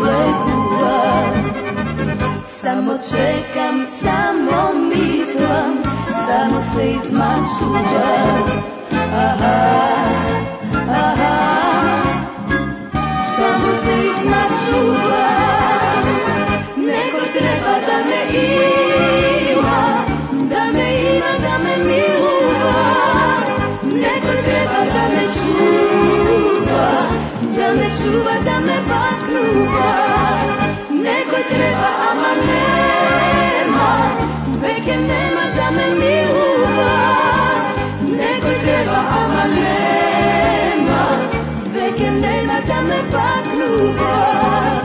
izgleduje. Samo čekam, samo mislim, samo se izmačujem. Aha, aha, samo se izmačujem. Neko treba da me ima, da me ima, da me miluje. Neko treba da me čuva, da me baknuva. Neko treba, ama nema, veke nema da me miluje. Neko treba, ama nema, veke nema da me baknuva.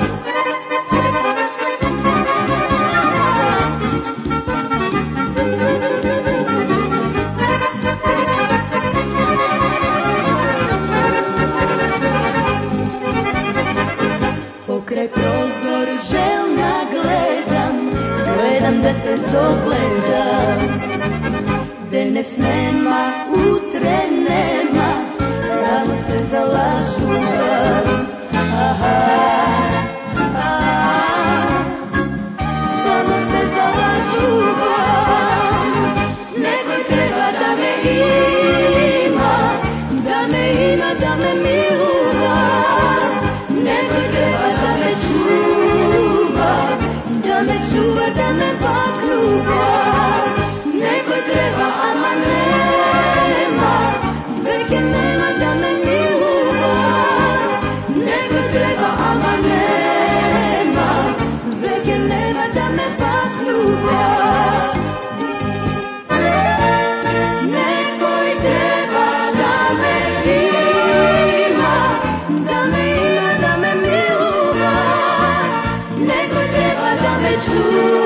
Pokraj prozor željna gledam, gledam da te dogledam. Danas nema, utre nema, samo se zalažujem. Aha, aha, samo se zalažujem. Neko treba da me ima, da me ima, da me miluje. Neko treba da me čuva, da me baknuva. Neko treba, ama nema, veke nema da me miluje. Neko treba, ama nema, veke nema da me baknuva. Nekoj treba da me ima, da me ima, da me miluje. Neko treba da me čuva,